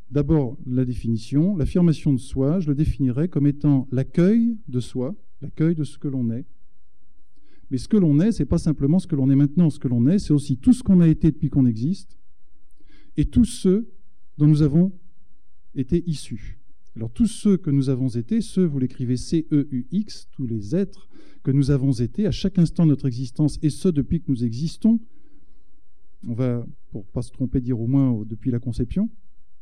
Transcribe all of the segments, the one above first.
D'abord, la définition. L'affirmation de soi, je le définirais comme étant l'accueil de soi, l'accueil de ce que l'on est. Mais ce que l'on est, ce n'est pas simplement ce que l'on est maintenant. Ce que l'on est, c'est aussi tout ce qu'on a été depuis qu'on existe et tous ceux dont nous avons été issus. Alors tous ceux que nous avons été, ceux, vous l'écrivez C-E-U-X, tous les êtres que nous avons été à chaque instant de notre existence et ceux depuis que nous existons, on va, pour ne pas se tromper, dire au moins depuis la conception.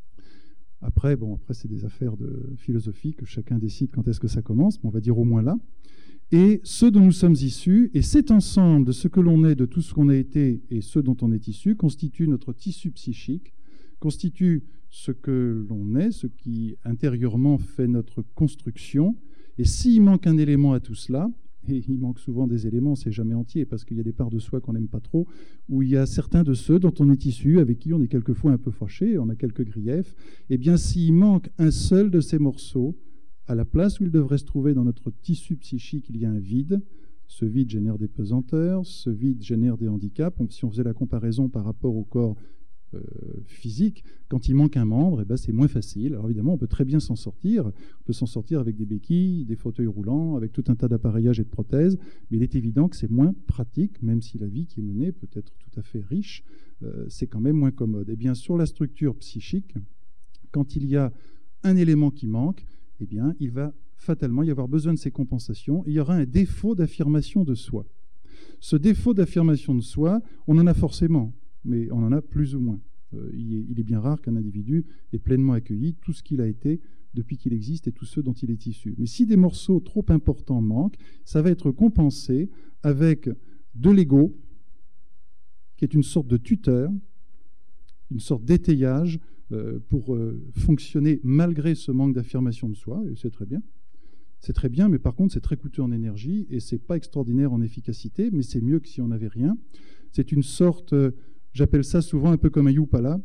Après, c'est des affaires de philosophie que chacun décide quand est-ce que ça commence, mais on va dire au moins là. Et ceux dont nous sommes issus, et cet ensemble de ce que l'on est, de tout ce qu'on a été et ceux dont on est issu, constitue notre tissu psychique, constitue ce que l'on est, ce qui intérieurement fait notre construction. Et s'il manque un élément à tout cela, et il manque souvent des éléments, c'est jamais entier, parce qu'il y a des parts de soi qu'on n'aime pas trop, où il y a certains de ceux dont on est issu, avec qui on est quelquefois un peu fâché, on a quelques griefs, et bien s'il manque un seul de ces morceaux, à la place où il devrait se trouver dans notre tissu psychique, il y a un vide. Ce vide génère des pesanteurs, ce vide génère des handicaps. Si on faisait la comparaison par rapport au corps physique, quand il manque un membre, c'est moins facile. Alors évidemment, on peut très bien s'en sortir. On peut s'en sortir avec des béquilles, des fauteuils roulants, avec tout un tas d'appareillages et de prothèses. Mais il est évident que c'est moins pratique, même si la vie qui est menée peut être tout à fait riche, c'est quand même moins commode. Et bien, sur la structure psychique, quand il y a un élément qui manque, eh bien, il va fatalement y avoir besoin de ces compensations et il y aura un défaut d'affirmation de soi. Ce défaut d'affirmation de soi, on en a forcément, mais on en a plus ou moins. Il est bien rare qu'un individu ait pleinement accueilli tout ce qu'il a été depuis qu'il existe et tous ceux dont il est issu. Mais si des morceaux trop importants manquent, ça va être compensé avec de l'ego, qui est une sorte de tuteur, une sorte d'étayage, pour fonctionner malgré ce manque d'affirmation de soi, et c'est très bien. C'est très bien, mais par contre, c'est très coûteux en énergie, et c'est pas extraordinaire en efficacité, mais c'est mieux que si on n'avait rien. C'est une sorte, j'appelle ça souvent un peu comme un Yupala.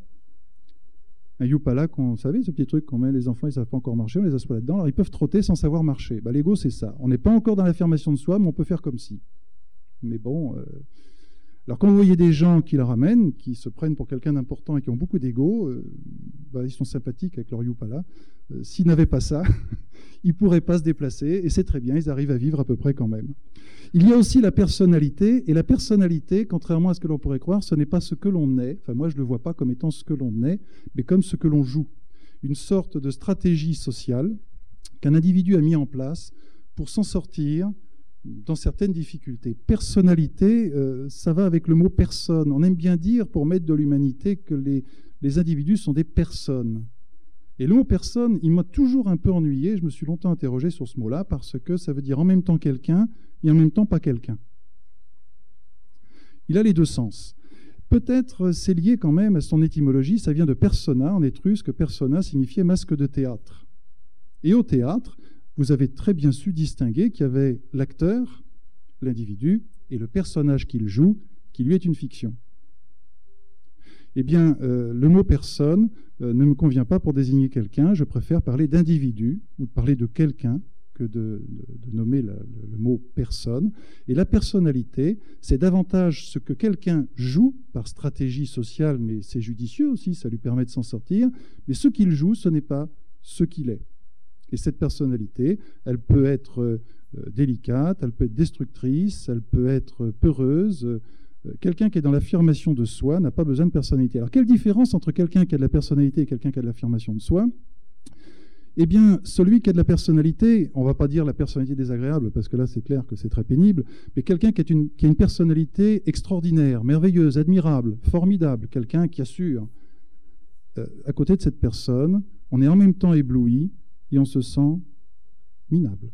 Un Yupala, vous savez, ce petit truc qu'on met, les enfants, ils ne savent pas encore marcher, on les assoit là-dedans, alors ils peuvent trotter sans savoir marcher. L'ego, c'est ça. On n'est pas encore dans l'affirmation de soi, mais on peut faire comme si. Mais bon... Alors quand vous voyez des gens qui la ramènent, qui se prennent pour quelqu'un d'important et qui ont beaucoup d'ego, ils sont sympathiques avec leur Yupala. S'ils n'avaient pas ça, ils ne pourraient pas se déplacer, et c'est très bien, ils arrivent à vivre à peu près quand même. Il y a aussi la personnalité, et la personnalité, contrairement à ce que l'on pourrait croire, ce n'est pas ce que l'on est, enfin moi je ne le vois pas comme étant ce que l'on est, mais comme ce que l'on joue. Une sorte de stratégie sociale qu'un individu a mis en place pour s'en sortir dans certaines difficultés. Personnalité, ça va avec le mot personne. On aime bien dire, pour mettre de l'humanité, que les individus sont des personnes. Et le mot personne, il m'a toujours un peu ennuyé. Je me suis longtemps interrogé sur ce mot-là, parce que ça veut dire en même temps quelqu'un et en même temps pas quelqu'un. Il a les deux sens. Peut-être c'est lié quand même à son étymologie. Ça vient de persona, en étrusque. Persona signifiait masque de théâtre. Et au théâtre, vous avez très bien su distinguer qu'il y avait l'acteur, l'individu, et le personnage qu'il joue, qui lui est une fiction. Eh bien, le mot « personne » ne me convient pas pour désigner quelqu'un. Je préfère parler d'individu ou de parler de quelqu'un que de nommer le mot « personne ». Et la personnalité, c'est davantage ce que quelqu'un joue par stratégie sociale, mais c'est judicieux aussi, ça lui permet de s'en sortir. Mais ce qu'il joue, ce n'est pas ce qu'il est. Et cette personnalité, elle peut être délicate, elle peut être destructrice, elle peut être peureuse. Quelqu'un qui est dans l'affirmation de soi n'a pas besoin de personnalité. Alors, quelle différence entre quelqu'un qui a de la personnalité et quelqu'un qui a de l'affirmation de soi ? Eh bien, celui qui a de la personnalité, on ne va pas dire la personnalité désagréable, parce que là, c'est clair que c'est très pénible, mais quelqu'un qui a une personnalité extraordinaire, merveilleuse, admirable, formidable, quelqu'un qui assure. À côté de cette personne, on est en même temps ébloui, et on se sent minable.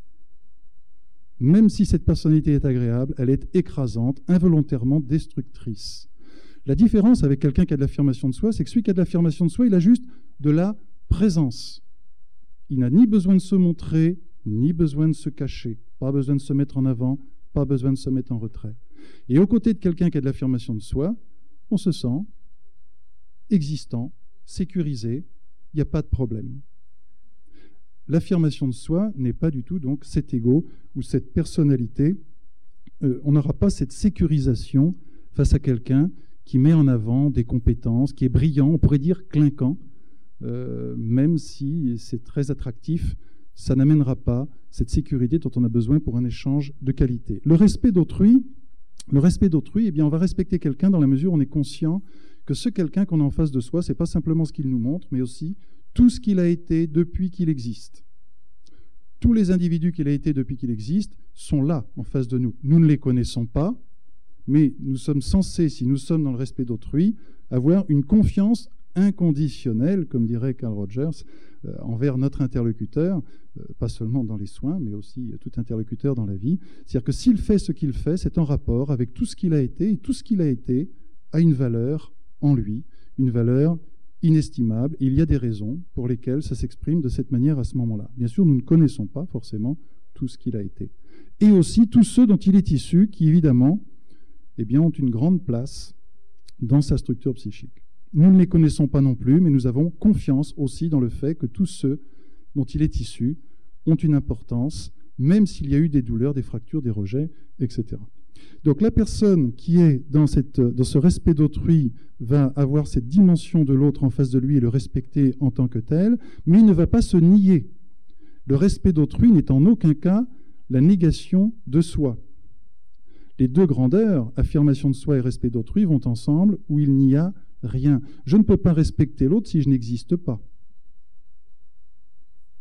Même si cette personnalité est agréable, elle est écrasante, involontairement destructrice. La différence avec quelqu'un qui a de l'affirmation de soi, c'est que celui qui a de l'affirmation de soi, il a juste de la présence. Il n'a ni besoin de se montrer, ni besoin de se cacher, pas besoin de se mettre en avant, pas besoin de se mettre en retrait. Et aux côtés de quelqu'un qui a de l'affirmation de soi, on se sent existant, sécurisé, il n'y a pas de problème. L'affirmation de soi n'est pas du tout donc cet ego ou cette personnalité. On n'aura pas cette sécurisation face à quelqu'un qui met en avant des compétences, qui est brillant, on pourrait dire clinquant, même si c'est très attractif, ça n'amènera pas cette sécurité dont on a besoin pour un échange de qualité. Le respect d'autrui, eh bien, on va respecter quelqu'un dans la mesure où on est conscient que ce quelqu'un qu'on a en face de soi, ce n'est pas simplement ce qu'il nous montre, mais aussi tout ce qu'il a été depuis qu'il existe. Tous les individus qu'il a été depuis qu'il existe sont là, en face de nous. Nous ne les connaissons pas, mais nous sommes censés, si nous sommes dans le respect d'autrui, avoir une confiance inconditionnelle, comme dirait Carl Rogers, envers notre interlocuteur, pas seulement dans les soins, mais aussi tout interlocuteur dans la vie. C'est-à-dire que s'il fait ce qu'il fait, c'est en rapport avec tout ce qu'il a été, et tout ce qu'il a été a une valeur en lui, une valeur inestimable. Et il y a des raisons pour lesquelles ça s'exprime de cette manière à ce moment-là. Bien sûr, nous ne connaissons pas forcément tout ce qu'il a été. Et aussi tous ceux dont il est issu, qui évidemment eh bien, ont une grande place dans sa structure psychique. Nous ne les connaissons pas non plus, mais nous avons confiance aussi dans le fait que tous ceux dont il est issu ont une importance, même s'il y a eu des douleurs, des fractures, des rejets, etc. Donc la personne qui est dans ce respect d'autrui va avoir cette dimension de l'autre en face de lui et le respecter en tant que tel, mais il ne va pas se nier. Le respect d'autrui n'est en aucun cas la négation de soi. Les deux grandeurs, affirmation de soi et respect d'autrui, vont ensemble où il n'y a rien. Je ne peux pas respecter l'autre si je n'existe pas.